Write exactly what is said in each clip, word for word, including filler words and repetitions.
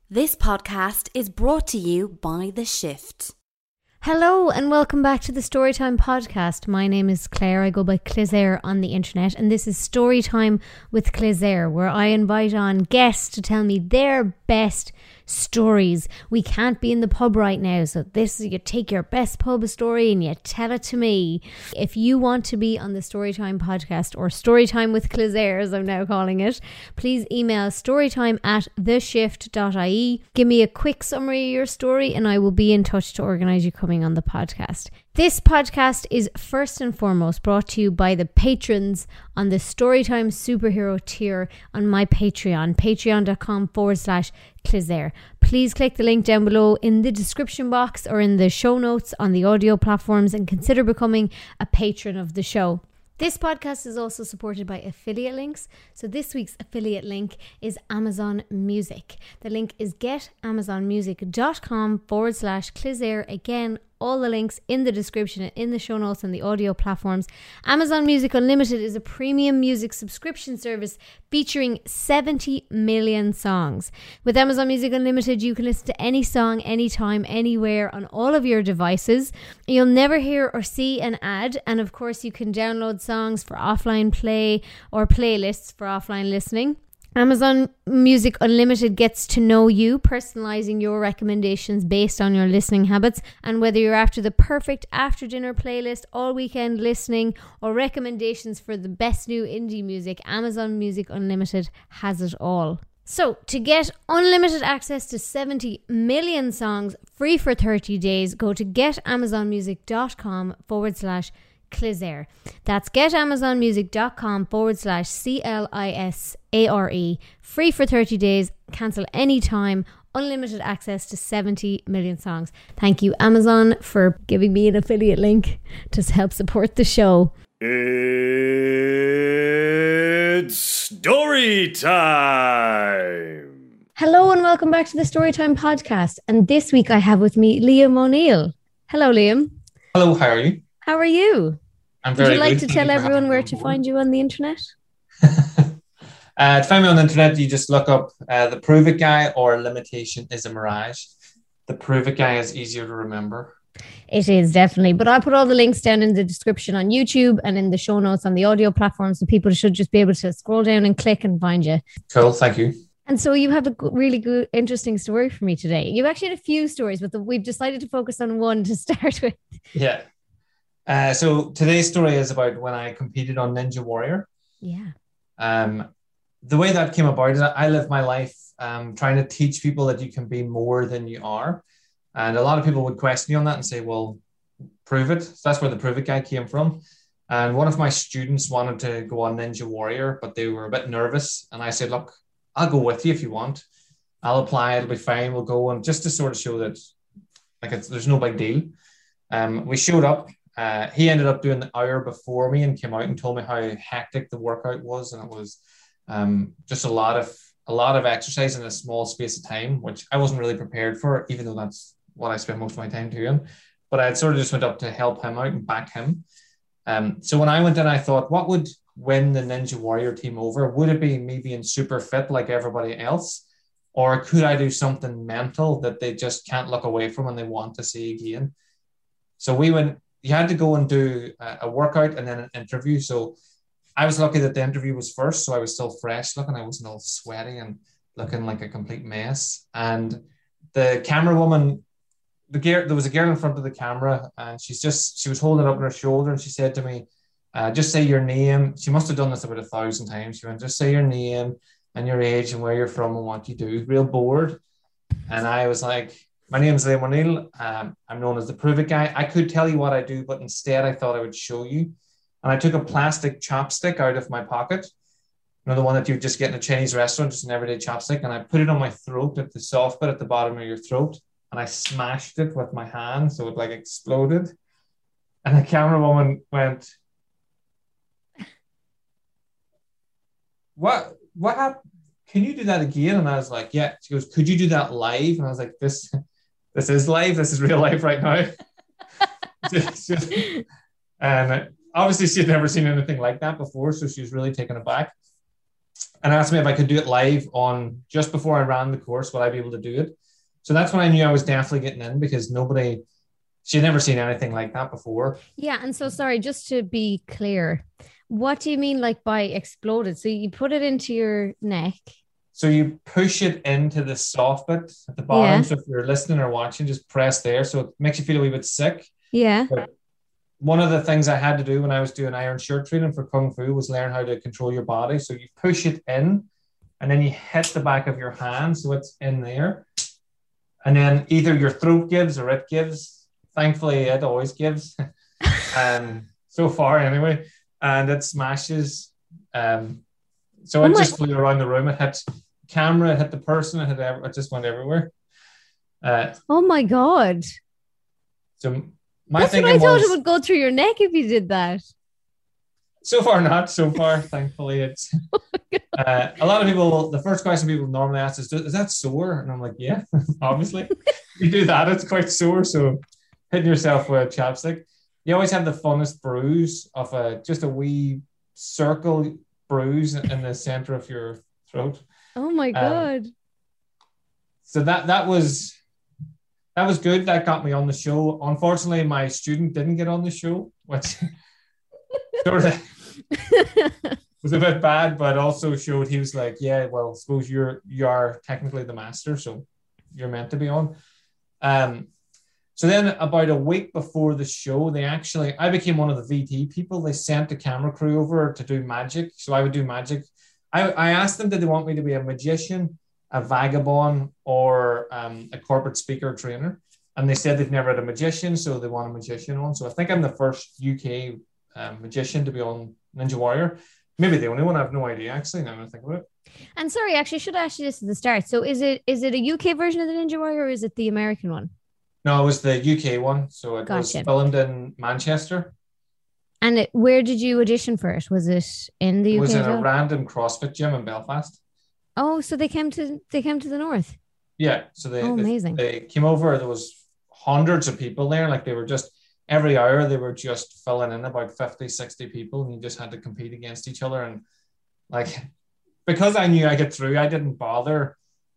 This podcast is brought to you by The Shift. Hello and welcome back to the Storytime podcast. My name is Claire. I go by Claire on the internet, and this is Storytime with Claire, where I invite on guests to tell me their best stories. We can't be in the pub right now, so this is you take your best pub story and you tell it to me. If you want to be on the Storytime podcast, or Storytime with Claire as I'm now calling it, please email storytime at the shift dot I E. Give me a quick summary of your story and I will be in touch to organise you coming on the podcast. This podcast is first and foremost brought to you by the patrons on the Storytime Superhero tier on my Patreon, patreon.com forward slash Claire. Please click the link down below in the description box or in the show notes on the audio platforms and consider becoming a patron of the show. This podcast is also supported by affiliate links. So this week's affiliate link is Amazon Music. The link is getamazonmusic.com forward slash Claire. Again, all the links in the description and in the show notes and the audio platforms. Amazon Music Unlimited is a premium music subscription service featuring seventy million songs. With Amazon Music Unlimited, you can listen to any song, anytime, anywhere on all of your devices. You'll never hear or see an ad. And of course, you can download songs for offline play or playlists for offline listening. Amazon Music Unlimited gets to know you, personalizing your recommendations based on your listening habits. And whether you're after the perfect after dinner playlist, all weekend listening, or recommendations for the best new indie music, Amazon Music Unlimited has it all. So, to get unlimited access to seventy million songs free for thirty days, go to getamazonmusic.com forward slash Claire. That's getamazonmusic.com forward slash C L I S A R E. Free for thirty days, cancel anytime, unlimited access to seventy million songs. Thank you, Amazon, for giving me an affiliate link to help support the show. It's story time. Hello and welcome back to the Storytime podcast. And this week I have with me Liam O'Neill. Hello, Liam. Hello, how are you? How are you? I'm very Would you like good. to Thank tell you for everyone having where me to on find you on the internet? uh, to find me on the internet, you just look up uh, The Prove It Guy or Limitation is a Mirage. The Prove It Guy is easier to remember. It is, definitely. But I'll put all the links down in the description on YouTube and in the show notes on the audio platform, so people should just be able to scroll down and click and find you. Cool, thank you. And so you have a good, really good, interesting story for me today. You actually had a few stories, but the, we've decided to focus on one to start with. Yeah. Uh, so today's story is about when I competed on Ninja Warrior. Yeah. Um, the way that came about is I live my life um, trying to teach people that you can be more than you are. And a lot of people would question me on that and say, well, prove it. So that's where the Prove It Guy came from. And one of my students wanted to go on Ninja Warrior, but they were a bit nervous. And I said, look, I'll go with you if you want. I'll apply. It'll be fine. We'll go. And just to sort of show that like it's, there's no big deal. Um, we showed up. Uh, he ended up doing the hour before me and came out and told me how hectic the workout was. And it was um, just a lot of a lot of exercise in a small space of time, which I wasn't really prepared for, even though that's what I spent most of my time doing. But I sort of just went up to help him out and back him. Um, so when I went in, I thought, what would win the Ninja Warrior team over? Would it be me being super fit like everybody else? Or could I do something mental that they just can't look away from and they want to see again? So we went, you had to go and do a, a workout and then an interview. So I was lucky that the interview was first. So I was still fresh looking. I wasn't all sweaty and looking like a complete mess. And the camera woman, the girl, there was a girl in front of the camera and she's just, she was holding it up on her shoulder and she said to me, uh, just say your name. She must have done this about a thousand times. She went, just say your name and your age and where you're from and what you do. Real bored. And I was like, my name is Liam O'Neill. Um, I'm known as the Prove It Guy. I could tell you what I do, but instead I thought I would show you. And I took a plastic chopstick out of my pocket. You know, the one that you just get in a Chinese restaurant, just an everyday chopstick. And I put it on my throat at the soft bit at the bottom of your throat. And I smashed it with my hand. So it like exploded. And the camera woman went, what, what happened? Can you do that again? And I was like, yeah. She goes, could you do that live? And I was like, this, this is live. This is real life right now. And obviously she had never seen anything like that before. So she was really taken aback. and asked me if I could do it live on just before I ran the course. Would I be able to do it? So that's when I knew I was definitely getting in, because nobody, she'd never seen anything like that before. Yeah. And so, sorry, just to be clear, what do you mean like by exploded? So you put it into your neck. So you push it into the soft bit at the bottom. Yeah. So if you're listening or watching, just press there. So it makes you feel a wee bit sick. Yeah. But one of the things I had to do when I was doing iron shirt training for Kung Fu was learn how to control your body. So you push it in and then you hit the back of your hand. So it's in there. And then either your throat gives or it gives. Thankfully, it always gives. um, so far anyway. And it smashes. Um, so Oh it my- just flew around the room. It hit camera, it hit the person, it hit ev- it just went everywhere. Uh, Oh my God. so my That's what thinking I thought was, it would go through your neck if you did that. so far not. So far, thankfully, it's. Uh, a lot of people. The first question people normally ask is, "Is that sore?" And I'm like, "Yeah, obviously. You do that, it's quite sore." So hitting yourself with a chapstick. You always have the funnest bruise of a just a wee circle bruise in the center of your throat. Oh my God. So that that was that was good. That got me on the show. Unfortunately, my student didn't get on the show, which sort of was a bit bad, but also showed he was like, yeah, well, I suppose you're you are technically the master, so you're meant to be on. Um, so then about a week before the show, they actually I became one of the V T people. They sent the camera crew over to do magic. So I would do magic. I, I asked them, did they want me to be a magician, a vagabond, or um, a corporate speaker trainer? And they said they've never had a magician, so they want a magician on. So I think I'm the first U K um, magician to be on Ninja Warrior. Maybe the only one. I have no idea, actually, now that I think about it. And sorry, actually, I should ask you this at the start. So is it is it a U K version of the Ninja Warrior or is it the American one? No, it was the U K one. So it was Gotcha. filmed in Manchester. And it, where did you audition for it? Was it in the It U K? was in as a well? random CrossFit gym in Belfast. Oh, so they came to they came to the north. Yeah, so they, Oh, they, amazing. they came over. There was hundreds of people there. Like they were just, every hour they were just filling in about fifty, sixty people, and you just had to compete against each other. And like, because I knew I get through, I didn't bother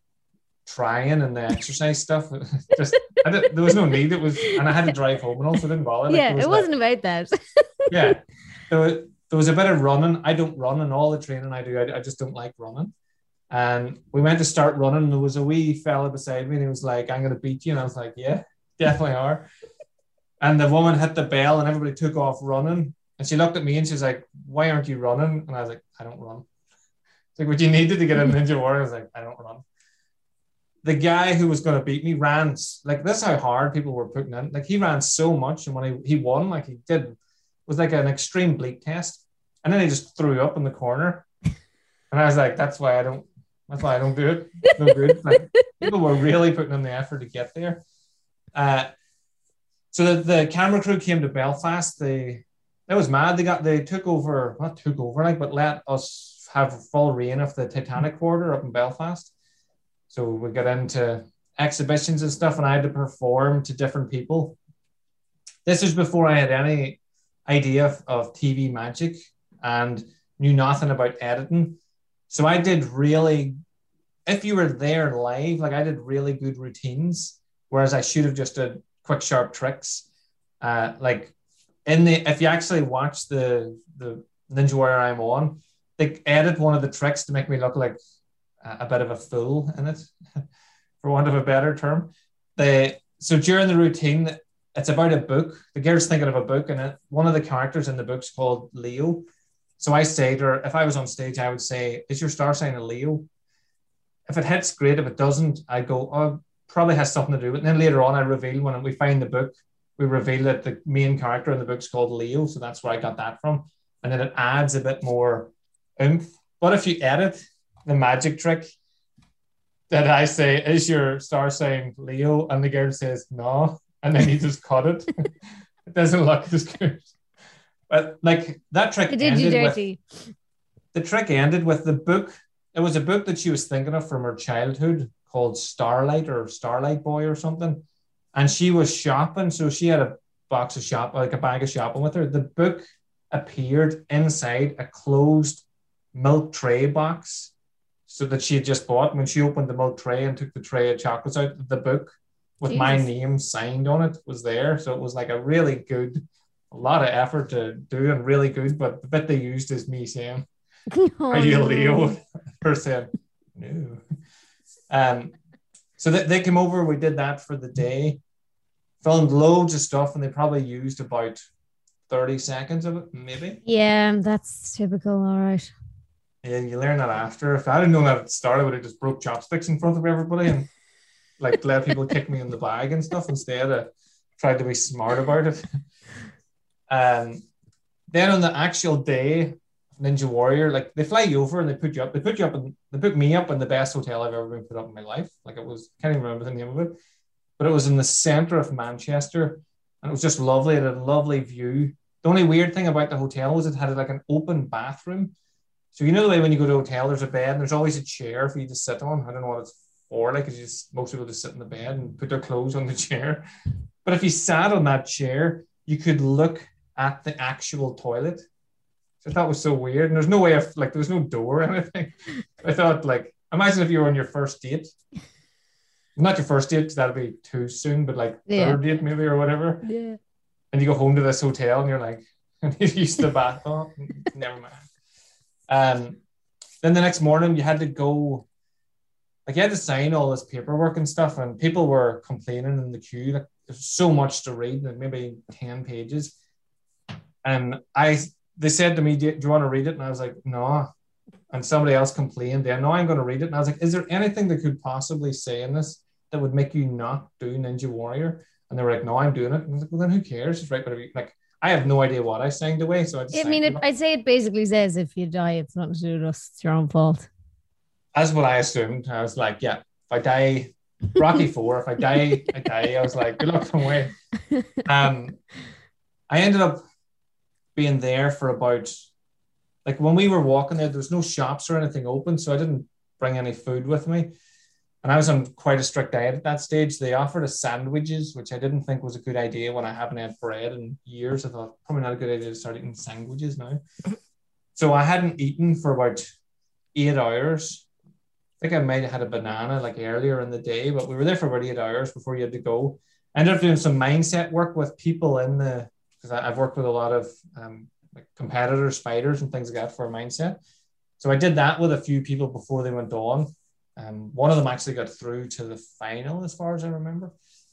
trying and the exercise stuff. Just I did, there was no need. It was, and I had to drive home and also didn't bother. Like, Yeah, there was it that- wasn't about that. yeah, there was, there was a bit of running. I don't run, and all the training I do, I, I just don't like running. And we went to start running, and there was a wee fella beside me, and he was like, "I'm going to beat you," and I was like, "Yeah, definitely are." And the woman hit the bell, and everybody took off running. And she looked at me, and she's like, "Why aren't you running?" And I was like, "I don't run." It's like, "What you needed to get a Ninja Warrior?" I was like, "I don't run." The guy who was going to beat me ran like this. Is how hard people were putting in. Like he ran so much, and when he, he won, like he did, it was like an extreme bleep test. And then he just threw up in the corner, and I was like, "That's why I don't. That's why I don't do it. It's no good." Like people were really putting in the effort to get there. Uh, so the, the camera crew came to Belfast. They that was mad. They got they took over, not took over, like, but let us have full reign of the Titanic Quarter up in Belfast. So we got into exhibitions and stuff, and I had to perform to different people. This was before I had any idea of, of T V magic and knew nothing about editing. So I did really, if you were there live, like I did really good routines, whereas I should have just did quick, sharp tricks. Uh, like in the, if you actually watch the the Ninja Warrior I'm on, they edit one of the tricks to make me look like a bit of a fool in it, for want of a better term. They so during the routine, it's about a book. The girl's thinking of a book, and it, one of the characters in the book's called Leo. So I say to her, if I was on stage, I would say, "Is your star sign a Leo?" If it hits, great. If it doesn't, I go, "Oh, probably has something to do with it." And then later on, I reveal when we find the book, we reveal that the main character in the book's called Leo. So that's where I got that from. And then it adds a bit more oomph. But if you edit the magic trick that I say, "Is your star sign Leo?" and the girl says no, and then you just cut it, it doesn't look as good. But like that trick It did you ended dirty. with the trick ended with the book. It was a book that she was thinking of from her childhood called Starlight or Starlight Boy or something. And she was shopping, so she had a box of shop, like a bag of shopping with her. The book appeared inside a closed milk tray box so that she had just bought. When she opened the milk tray and took the tray of chocolates out, the book with Jesus. My name signed on it was there. So it was like a really good, a lot of effort to do and really good. But the bit they used is me saying, oh, are you no. Leo? Her saying, no. Um, so they, they came over, we did that for the day, filmed loads of stuff, and they probably used about thirty seconds of it, maybe. Yeah, that's typical, all right. Yeah, you learn that after. If I didn't know that at the start, I would have just broke chopsticks in front of everybody and like let people kick me in the bag and stuff instead of tried to be smart about it. Um, then on the actual day, Ninja Warrior, like they fly you over and they put you up. They put you up and they put me up in the best hotel I've ever been put up in my life. Like it was, can't even remember the name of it, but it was in the center of Manchester, and it was just lovely. It had a lovely view. The only weird thing about the hotel was it had like an open bathroom. So you know the way when you go to a hotel, there's a bed and there's always a chair for you to sit on. I don't know what it's for. Like, it's just most people just sit in the bed and put their clothes on the chair. But if you sat on that chair, you could look at the actual toilet. So I thought it was so weird. And there's no way of, like, there was no door or anything. I thought, like, imagine if you were on your first date. Not your first date, because that'd be too soon, but like yeah. third date maybe or whatever. Yeah. And you go home to this hotel and you're like, and you use the bath. Oh, never mind. Um, then the next morning you had to go, like you had to sign all this paperwork and stuff, and people were complaining in the queue. Like there's so much to read, like maybe ten pages. And I, they said to me, do you, do you want to read it? And I was like, no. And somebody else complained. They no, I'm going to read it. And I was like, is there anything they could possibly say in this that would make you not do Ninja Warrior? And they were like, no, I'm doing it. And I was like, well, then who cares? Just write whatever you like. I have no idea what I signed away. So I just I mean, it, I'd say it basically says if you die, it's nothing to do with us. It's your own fault. That's what I assumed. I was like, yeah, if I die, Rocky Four, if I die, I die. I was like, good luck from way. Um, I ended up being there for about, like when we were walking there, there was no shops or anything open. So I didn't bring any food with me. And I was on quite a strict diet at that stage. They offered us sandwiches, which I didn't think was a good idea when I haven't had bread in years. I thought probably not a good idea to start eating sandwiches now. So I hadn't eaten for about eight hours. I think I might have had a banana like earlier in the day, but we were there for about eight hours before you had to go. I ended up doing some mindset work with people in the, because I've worked with a lot of um, like competitors, fighters and things like that for a mindset. So I did that with a few people before they went on. Um, one of them actually got through to the final as far as I remember.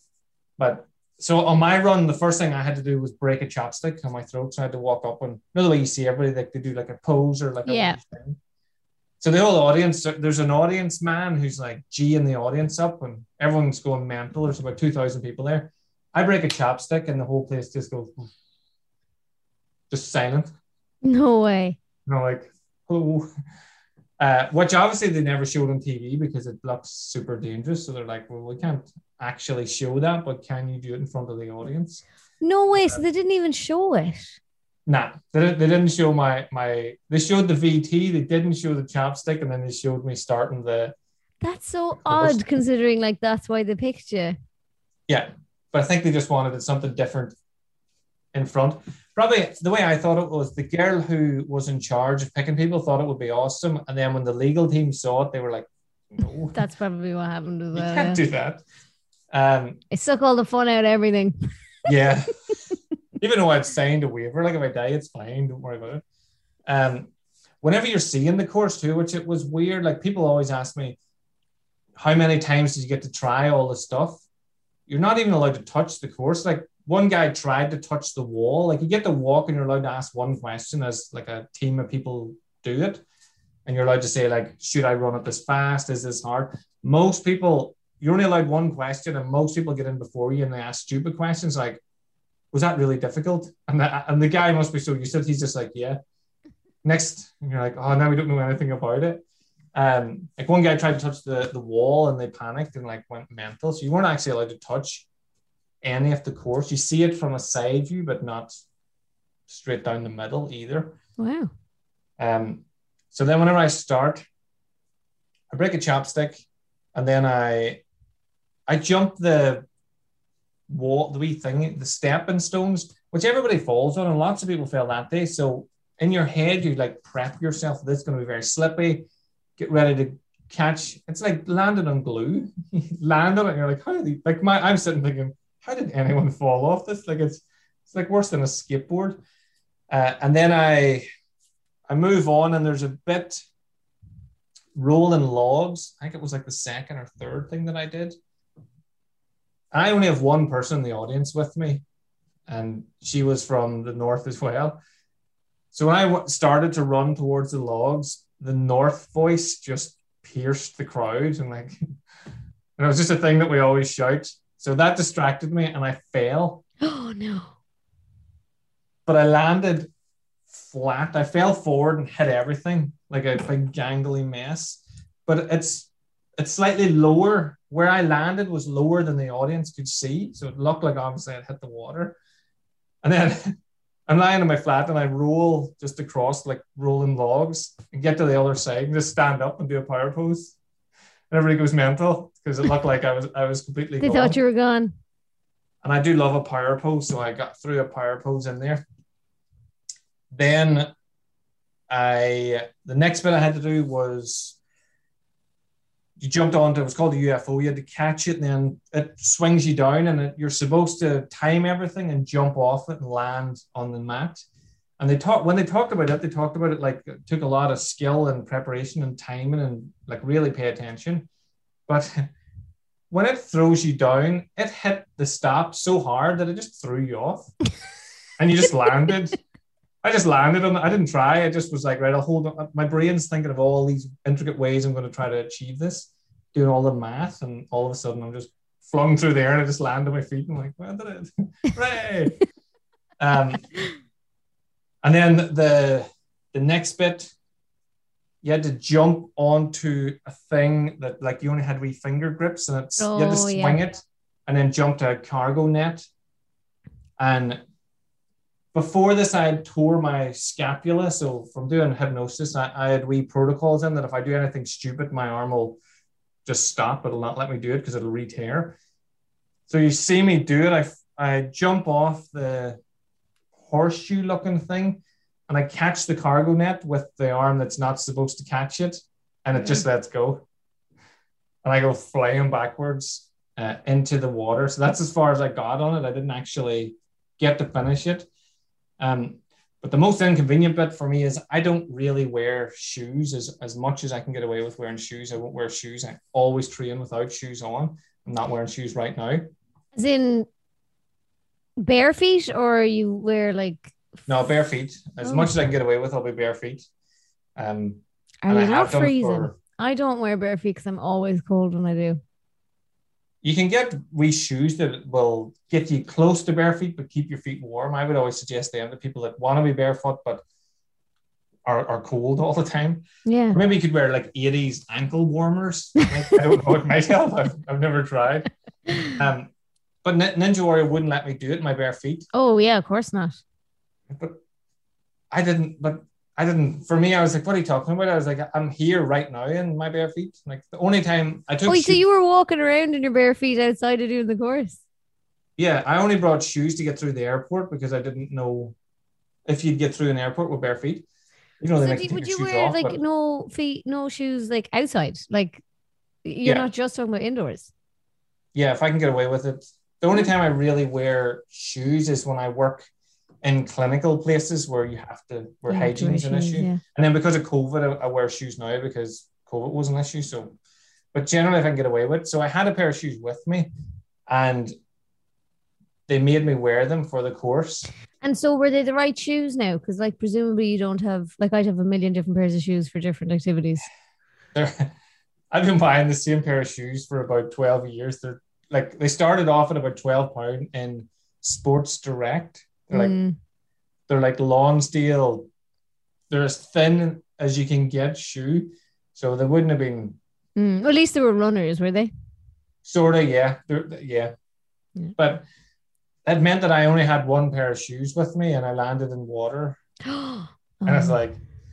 But so on my run, the first thing I had to do was break a chopstick on my throat. So I had to walk up and, you know the way you see everybody, like they do like a pose or like a yeah. thing. So the whole audience, there's an audience man who's like G-ing the audience up and everyone's going mental. There's about two thousand people there. I break a chopstick and the whole place just goes, just silent. No way. You know, like, oh. Uh, which obviously they never showed on T V because it looks super dangerous. So they're like, well, we can't actually show that, but can you do it in front of the audience? No way. So they didn't even show it. Nah, they didn't, they didn't show my, my, they showed the V T, they didn't show the chopstick, and then they showed me starting the. That's so odd considering like that's why they picked you. Yeah, but I think they just wanted something different in front. Probably the way I thought it was the girl who was in charge of picking people thought it would be awesome. And then when the legal team saw it, they were like, no. That's probably what happened as well. You can't yeah. do that. Um, it suck all the fun out of everything. Yeah. Even though I'd signed a waiver, like if I die, it's fine. Don't worry about it. Um, whenever you're seeing the course too, which it was weird, like people always ask me, how many times did you get to try all the stuff? You're not even allowed to touch the course. Like, one guy tried to touch the wall. Like you get to walk and you're allowed to ask one question as like a team of people do it. And you're allowed to say like, should I run it this fast? Is this hard? Most people, you're only allowed one question and most people get in before you and they ask stupid questions like, was that really difficult? And the, and the guy must be so used to it. He's just like, yeah. Next, and you're like, oh, now we don't know anything about it. Um, like one guy tried to touch the, the wall and they panicked and like went mental. So you weren't actually allowed to touch any of the course. You see it from a side view, but not straight down the middle either. Wow. Um, so then whenever I start, I break a chopstick and then I I jump the wall, the wee thing, the stepping stones, which everybody falls on, and lots of people fell that day. So in your head, you like prep yourself. This is going to be very slippy. Get ready to catch. It's like landing on glue. You land on it, and you're like, how did he, like my? I'm sitting thinking, how did anyone fall off this? Like it's it's like worse than a skateboard. Uh, and then I I move on, and there's a bit rolling logs. I think it was like the second or third thing that I did. I only have one person in the audience with me, and she was from the north as well. So when I w- started to run towards the logs, the north voice just pierced the crowd, and like, and it was just a thing that we always shout. So that distracted me, and I fell. Oh no! But I landed flat. I fell forward and hit everything like a big gangly mess. But it's it's slightly lower. Where I landed was lower than the audience could see, so it looked like obviously I'd hit the water. And then I'm lying on my flat, and I roll just across like rolling logs and get to the other side and just stand up and do a power pose. And everybody goes mental because it looked like I was I was completely They gone. thought you were gone. And I do love a power pose, so I got through a power pose in there. Then I the next bit I had to do was you jumped onto, it was called a U F O. You had to catch it, and then it swings you down, and it, you're supposed to time everything and jump off it and land on the mat. And they talked when they talked about it, they talked about it like it took a lot of skill and preparation and timing and like really pay attention. But when it throws you down, it hit the stop so hard that it just threw you off, and you just landed. I just landed on it. I didn't try. I just was like, right, I'll hold on. My brain's thinking of all these intricate ways I'm going to try to achieve this, doing all the math, and all of a sudden I'm just flung through the air and I just land on my feet. And I'm like, well, I did it. Hooray! um, and then the the next bit, you had to jump onto a thing that like you only had wee finger grips, and it's Oh, you had to swing yeah. it and then jump to a cargo net. And before this, I had tore my scapula. So from doing hypnosis, I, I had wee protocols in that if I do anything stupid, my arm will just stop. It'll not let me do it because it'll re-tear. So you see me do it. I, I jump off the horseshoe looking thing, and I catch the cargo net with the arm that's not supposed to catch it, and it just lets go. And I go flying backwards uh, into the water. So that's as far as I got on it. I didn't actually get to finish it. Um, but the most inconvenient bit for me is I don't really wear shoes as, as much as I can get away with wearing shoes. I won't wear shoes. I always train without shoes on. I'm not wearing shoes right now. As in bare feet, or you wear like? No, bare feet. As Oh. much as I can get away with, I'll be bare feet. Um, Are and I you not have done freezing? for- I don't wear bare feet because I'm always cold when I do. You can get wee shoes that will get you close to bare feet but keep your feet warm. I would always suggest them to people that want to be barefoot but are, are cold all the time. Yeah. Or maybe you could wear like eighties ankle warmers. Like, I don't know, it might help. I've, I've never tried. Um, but Nin- Ninja Warrior wouldn't let me do it in my bare feet. Oh yeah, of course not. But I didn't, but I didn't, for me, I was like, what are you talking about? I was like, I'm here right now in my bare feet. Like the only time I took Oh, so shoe- you were walking around in your bare feet outside of doing the course? Yeah, I only brought shoes to get through the airport because I didn't know if you'd get through an airport with bare feet. You know, they So make do- you take would your you shoes wear off. like but- no feet, no shoes, like outside? Like you're Yeah. not just talking about indoors. yeah, if I can get away with it. The only time I really wear shoes is when I work in clinical places where you have to, where You have to hygiene is an wear shoes, issue. yeah. And then because of COVID, I, I wear shoes now because COVID was an issue. So, but generally, if I can get away with it. So I had a pair of shoes with me, and they made me wear them for the course. And so were they the right shoes now? Because like presumably you don't have, like I'd have a million different pairs of shoes for different activities. They're, I've been buying the same pair of shoes for about twelve years. They're like, they started off at about twelve pounds in Sports Direct. They're like, Mm. they're like Lonsdale. They're as thin as you can get shoe. So they wouldn't have been Mm. Well, at least they were runners, were they? sort of, yeah. They're, yeah. Yeah. But it meant that I only had one pair of shoes with me, and I landed in water. Oh. And it's like,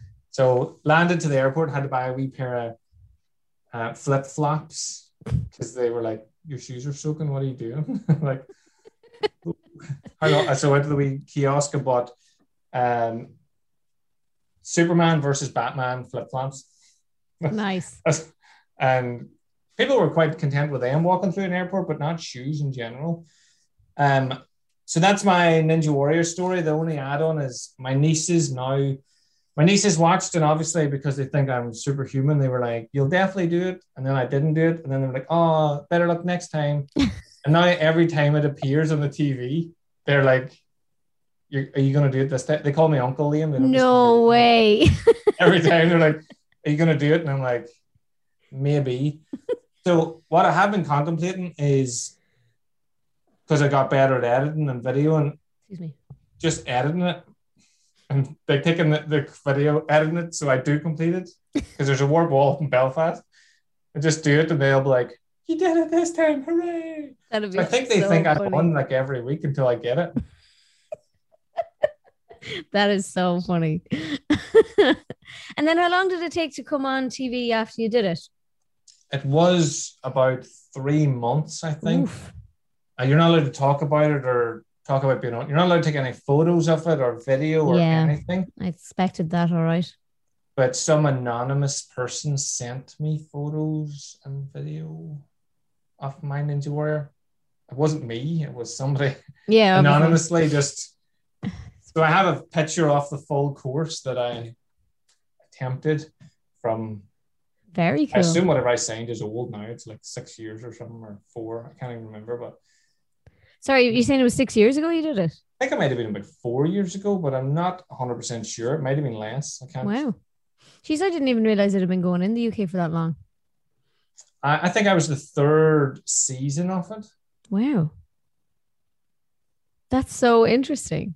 so landed to the airport, had to buy a wee pair of uh, flip flops because they were like, your shoes are soaking. What are you doing? Like, I know. So I went to the wee kiosk and bought um, Superman versus Batman flip-flops. Nice. And people were quite content with them walking through an airport, but not shoes in general. Um, so that's my Ninja Warrior story. The only add-on is my nieces now, my nieces watched, and obviously because they think I'm superhuman, they were like, you'll definitely do it. And then I didn't do it. And then they were like, oh, better luck next time. And now every time it appears on the T V, they're like, You're, are you going to do it this time? They call me Uncle Liam. They don't No just- way. Every time they're like, are you going to do it? And I'm like, maybe. So what I have been contemplating is, because I got better at editing and video and Excuse me. just editing it, and they're taking the, the video, editing it, so I do complete it, because there's a warp wall in Belfast. I just do it and they'll be like, you did it this time, hooray. That'd be So I think they so think I funny. won like every week until I get it. That is so funny. And then how long did it take to come on T V after you did it? It was about three months, I think. Oof. Uh, you're not allowed to talk about it or talk about being on. You're not allowed to take any photos of it or video or Yeah. anything. I expected that, all right. But some anonymous person sent me photos and video of my Ninja Warrior. It wasn't me. It was somebody Yeah. obviously. anonymously just. So I have a picture of the full course that I attempted from. Very I cool. assume whatever I signed is old now. It's like six years or something, or four. I can't even remember, but Sorry, you're saying it was six years ago you did it? I think it might have been about four years ago, but I'm not one hundred percent sure. It might have been less. I can't. Wow. Jeez, I didn't even realize it had been going in the U K for that long. I, I think I was the third season of it. Wow. That's so interesting.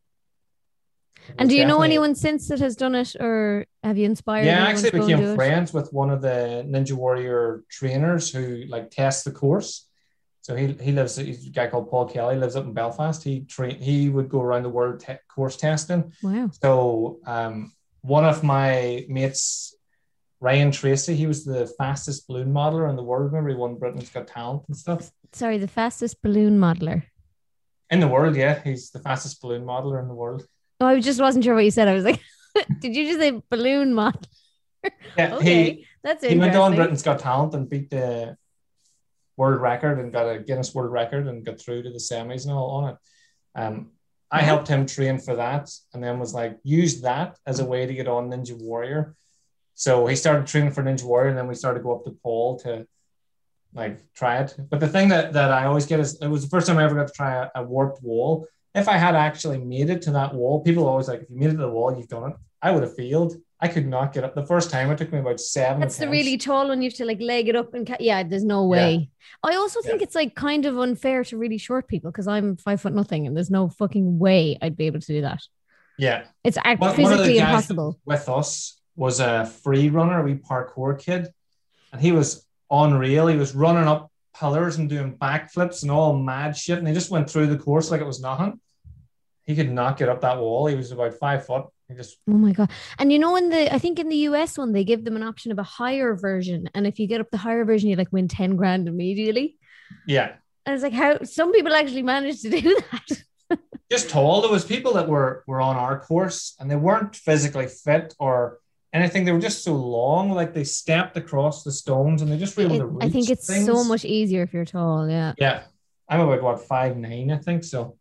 It And was do you know definitely- anyone since that has done it, or have you inspired Yeah, I anyone actually to go and do became it? friends with one of the Ninja Warrior trainers who like tests the course. So he he lives. He's a guy called Paul Kelly. Lives up in Belfast. He train. He would go around the world te- course testing. Wow. So um, one of my mates, Ryan Tracy, he was the fastest balloon modeler in the world. Remember, he won Britain's Got Talent and stuff. Sorry, the fastest balloon modeler. In the world, yeah, he's the fastest balloon modeler in the world. Oh, I just wasn't sure what you said. I was like, did you just say balloon model? Yeah, Okay, he that's he interesting. went on Britain's Got Talent and beat the world record and got a Guinness World Record and got through to the semis and all on it. Um, I Yeah. helped him train for that, and then was like, use that as a way to get on Ninja Warrior. So he started training for Ninja Warrior, and then we started to go up to Paul to like try it. But the thing that, that I always get is, it was the first time I ever got to try a, a warped wall. If I had actually made it to that wall, people always like, if you made it to the wall, you've done it. I would have failed. I could not get up. The first time it took me about seven That's the attempts. really tall one. You have to like leg it up and ca- yeah, there's no way. I also think it's like kind of unfair to really short people because I'm five foot nothing and there's no fucking way I'd be able to do that. Yeah. It's act- One- one of the physically guys impossible. with us was a free runner, a wee parkour kid, and he was unreal. He was running up pillars and doing backflips and all mad shit, and he just went through the course like it was nothing. He could not get up that wall. He was about five foot. He just Oh my god! And you know, in the I think in the U S one, they give them an option of a higher version, and if you get up the higher version, you like win ten grand immediately. yeah, And it's like how some people actually manage to do that. just tall. There was people that were were on our course and they weren't physically fit or anything. They were just so long, like they stepped across the stones and they just were able It- to reach I think it's things. so much easier if you're tall. Yeah. Yeah, I'm about what five nine, I think so.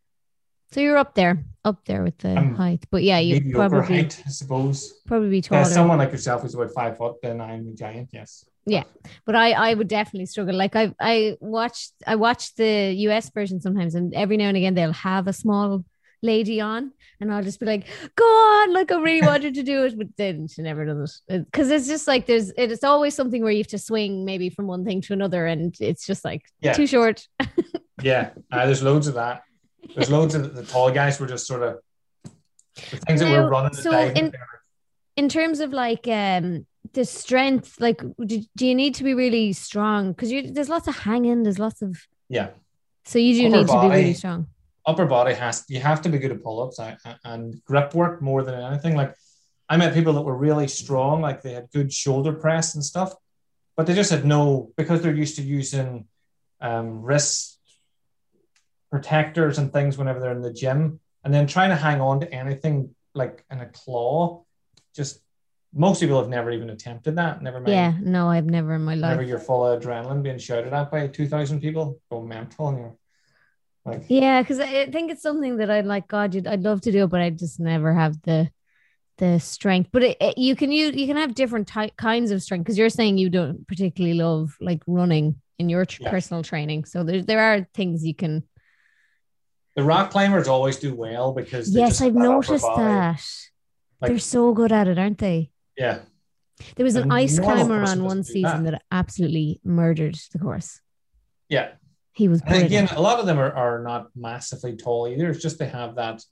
So you're up there, up there with the I'm height. But yeah, you Mediocre probably height, I suppose. probably be Yeah, taller. someone like yourself who's about five foot, then I'm a giant. Yes. But I, I would definitely struggle. Like I, I watched, I watched the U S version sometimes, and every now and again they'll have a small lady on, and I'll just be like, "Go on!" Like I really wanted to do it, but then she never does it because it's just like there's, it's always something where you have to swing maybe from one thing to another, and it's just like Yeah. too short. Yeah, uh, there's loads of that. There's loads of the tall guys were just sort of the things that Now, were running. so the in- In terms of like um the strength, like do, do you need to be really strong? Because you there's lots of hanging, there's lots of yeah, so you do Upper need to be really body. strong. upper body has you have to be good at pull-ups and, and grip work more than anything. Like I met people that were really strong, like they had good shoulder press and stuff, but they just had no because they're used to using um, wrist protectors and things whenever they're in the gym, and then trying to hang on to anything like in a claw just most people have never even attempted that. Never mind. Yeah, no, I've never in my life. Whenever you're full of adrenaline being shouted at by two thousand people, go mental, and you're like, Yeah, because I think it's something that I'd like. God, you'd, I'd love to do, but I just never have the the strength. But it, it, you can you you can have different ty- kinds of strength, because you're saying you don't particularly love like running in your tr- Yeah. personal training. So there there are things you can. the rock climbers always do well because they Yes, just I've have that upper noticed body. that. Like, They're so good at it, aren't they? yeah, There was an And ice normal climber person on one doesn't do season that. that absolutely murdered the course. yeah. He was And again, brilliant. a lot of them are, are not massively tall either. It's just they have that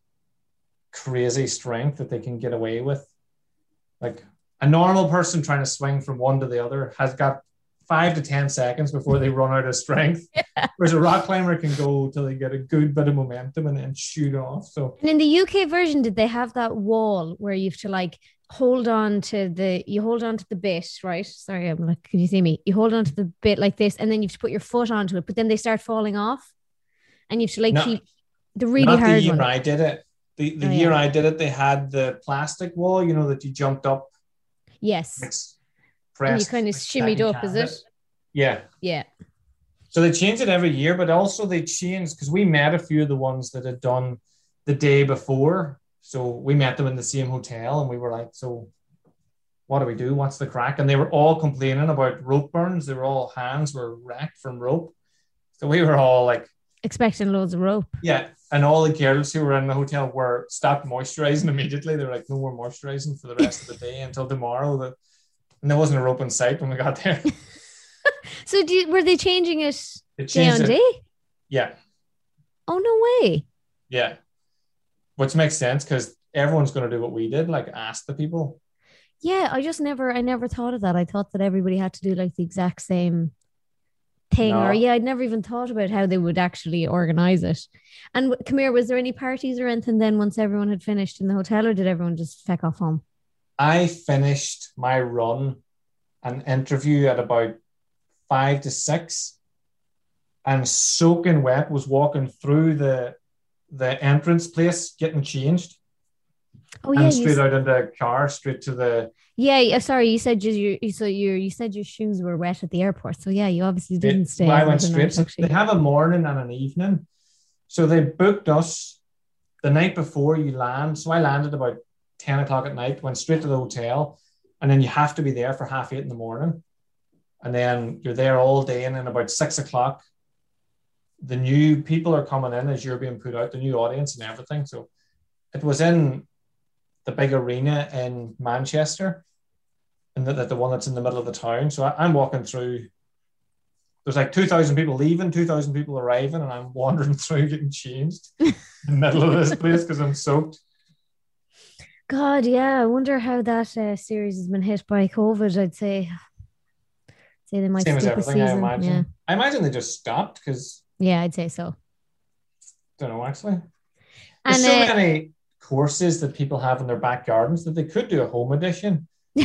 crazy strength that they can get away with. Like a normal person trying to swing from one to the other has got five to ten seconds before they run out of strength. Yeah. Whereas a rock climber can go till they get a good bit of momentum and then shoot off. So And in the U K version, did they have that wall where you have to like hold on to the, you hold on to the bit, right? Sorry, I'm like, can you see me? You hold on to the bit like this, and then you have to put your foot onto it, but then they start falling off, and you have to like No, keep the really not hard the year one. I did it. The, the Oh, year yeah. I did it, they had the plastic wall, you know, that you jumped up. Yes. It's And you pressed. kind of like shimmied second up, is candidate. it? Yeah. Yeah. So they change it every year, but also they changed because we met a few of the ones that had done the day before. So we met them in the same hotel, and we were like, so what do we do? What's the crack? And they were all complaining about rope burns. They were all, hands were wrecked from rope. So we were all like, Expecting loads of rope. yeah. And all the girls who were in the hotel were stopped moisturizing immediately. They were like, no more moisturizing for the rest of the day until tomorrow. The, and there wasn't a rope in sight when we got there. So do you, were they changing it They day on changed it. day? Yeah. Oh, no way. Yeah. Which makes sense because everyone's going to do what we did, like ask the people. Yeah, I just never, I never thought of that. I thought that everybody had to do like the exact same thing. No. Or yeah, I'd never even thought about how they would actually organize it. And come here, was there any parties or anything then once everyone had finished in the hotel, or did everyone just feck off home? I finished my run and interview at about five to six, and soaking wet was walking through the the entrance place getting changed. Oh yeah, and you, straight s- out in the car, straight to the. yeah. yeah, Sorry, you said you, you so you you said your shoes were wet at the airport. So yeah, you obviously didn't It, stay. well, I went overnight, straight. So actually. they have a morning and an evening. So they booked us the night before you land. So I landed about ten o'clock at night, went straight to the hotel, and then you have to be there for half eight in the morning. And then you're there all day, and then about six o'clock, the new people are coming in as you're being put out, the new audience and everything. So it was in the big arena in Manchester, and the, the one that's in the middle of the town. So I, I'm walking through. There's like two thousand people leaving, two thousand people arriving, and I'm wandering through getting changed in the middle of this place because I'm soaked. God, yeah. I wonder how that uh, series has been hit by COVID. I'd say, say they might Same as skip a everything, I season. imagine. Yeah, I imagine they just stopped because, yeah, I'd say so. don't know, actually. There's And so uh, many courses that people have in their back gardens that they could do a home edition. yeah,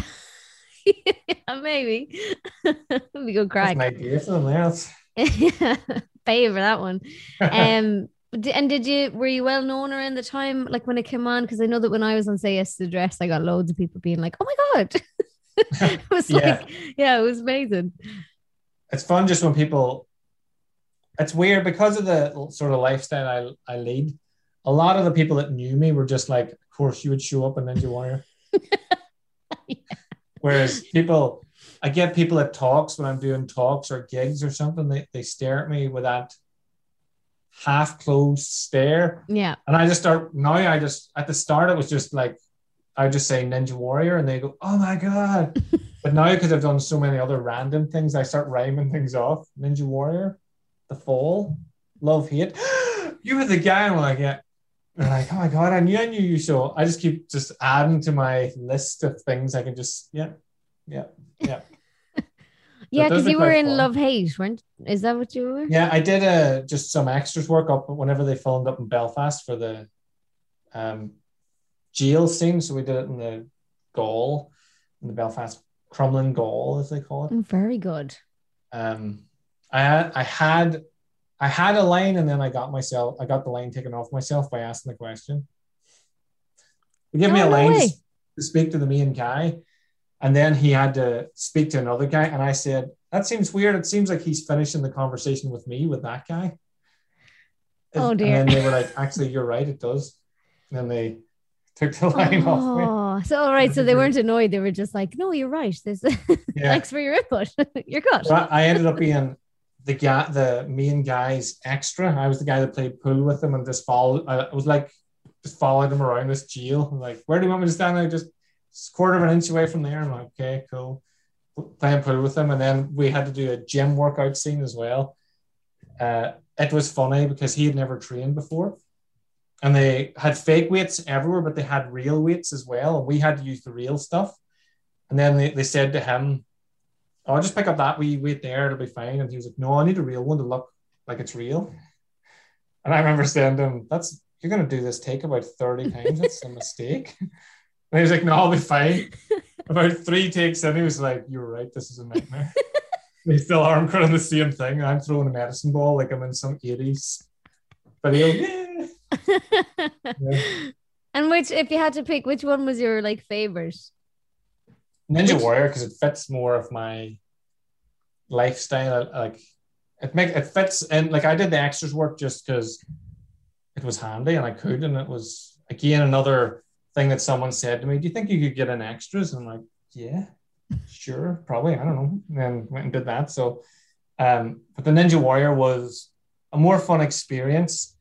maybe we go That's crack. an idea for them there. That's- Pay for that one. Um, d- and did you were you well known around the time, like when it came on? Because I know that when I was on Say Yes to the Dress, I got loads of people being like, "Oh my god!" It was Yeah. like, yeah, it was amazing. It's fun just when people. It's weird because of the sort of lifestyle I, I lead. A lot of the people that knew me were just like, of course you would show up in Ninja Warrior. Yeah. Whereas people, I get people at talks when I'm doing talks or gigs or something, they, they stare at me with that half closed stare. Yeah, And I just start, now I just, at the start, it was just like, I just say Ninja Warrior and they go, oh my God. But now, because I've done so many other random things, I start rhyming things off. Ninja Warrior, The Fall, Love, Hate. You were the guy. I'm like, yeah. They're like, oh my God, I knew I knew you. So I just keep just adding to my list of things I can just, yeah, yeah, yeah. yeah, those because are you were quite in fun. Love Hate, weren't? Is that what you were? Yeah, I did uh, just some extras work up whenever they filmed up in Belfast for the um, jail scene. So we did it in the Gaul, in the Belfast Crumlin Gaul, as they call it. Oh, very good. Um, I had, I had, I had a line, and then I got myself, I got the line taken off myself by asking the question. They give me Oh, a no line. way. Just, to speak to the main guy. And then he had to speak to another guy. And I said, that seems weird. It seems like he's finishing the conversation with me with that guy. Oh, dear. And then they were like, actually, you're right, it does. And then they took the line oh, off me. So, all right. So they weren't annoyed. They were just like, no, you're right. This, Yeah. Thanks for your input. You're good. So I ended up being the guy, the main guy's extra. I was the guy that played pool with him and just followed. I was like, just followed him around this jail. I'm like, where do you want me to stand? I just quarter of an inch away from there. I'm like, okay, cool. Playing pool with him. And then we had to do a gym workout scene as well. Uh, it was funny because he had never trained before. And they had fake weights everywhere, but they had real weights as well. And we had to use the real stuff. And then they, they said to him, oh, just pick up that wee weight there, it'll be fine. And he was like, no, I need a real one to look like it's real. And I remember saying to him, that's, you're going to do this take about thirty times. That's a mistake. And he was like, no, I'll be fine. About three takes in, he was like, you're right, this is a nightmare. He's still arm cutting the same thing. I'm throwing a medicine ball like I'm in some eighties video. Yeah. Yeah. And which, if you had to pick, which one was your like favorite? Ninja Warrior, because it fits more of my lifestyle. Like it make it fits in. Like I did the extras work just because it was handy and I could, and it was again another thing that someone said to me, do you think you could get in extras? And I'm like, yeah, sure, probably. I don't know. And then went and did that. So um but the Ninja Warrior was a more fun experience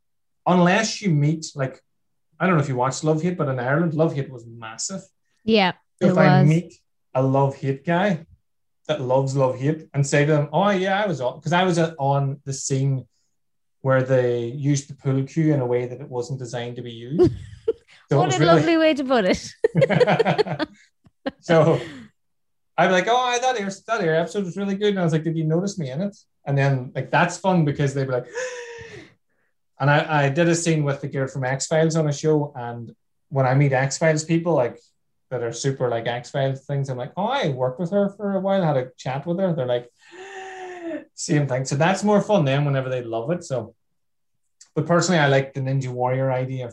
unless you meet, like, I don't know if you watched Love Hate, but in Ireland Love Hate was massive. Yeah, so if was. I meet a Love Hate guy that loves Love Hate and say to them, oh yeah, I was on, because I was on the scene where they used the pool cue in a way that it wasn't designed to be used. So what a really... lovely way to put it. So I'm like, oh, that air, that air episode was really good. And I was like, did you notice me in it? And then like, that's fun because they'd be like, and I, I did a scene with the girl from X-Files on a show. And when I meet X-Files people, like that are super like X-Files things, I'm like, oh, I worked with her for a while, had a chat with her. They're like, same thing. So that's more fun then whenever they love it. So, but personally, I like the Ninja Warrior idea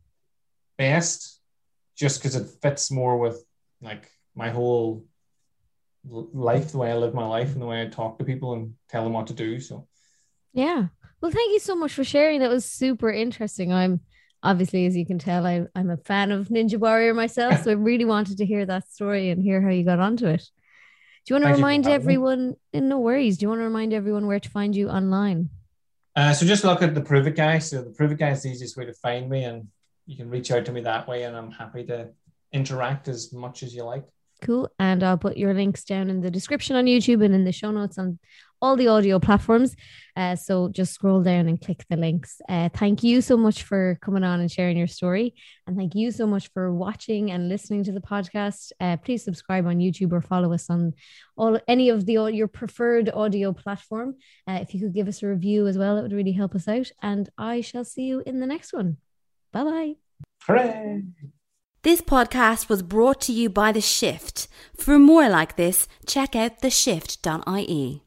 best just because it fits more with like my whole life, the way I live my life and the way I talk to people and tell them what to do. So yeah, well, thank you so much for sharing. That was super interesting. I'm obviously, as you can tell, I, I'm a fan of Ninja Warrior myself, so I really wanted to hear that story and hear how you got onto it. Do you want to Thank remind everyone, in no worries, do you want to remind everyone where to find you online? Uh, so just look at the Prove It Guy. So the Prove It Guy is the easiest way to find me, and you can reach out to me that way, and I'm happy to interact as much as you like. Cool. And I'll put your links down in the description on YouTube and in the show notes on all the audio platforms. Uh, so just scroll down and click the links. Uh, thank you so much for coming on and sharing your story. And thank you so much for watching and listening to the podcast. Uh, please subscribe on YouTube or follow us on all any of the your preferred audio platform. Uh, if you could give us a review as well, it would really help us out. And I shall see you in the next one. Bye-bye. Hooray! This podcast was brought to you by The Shift. For more like this, check out the shift dot I E.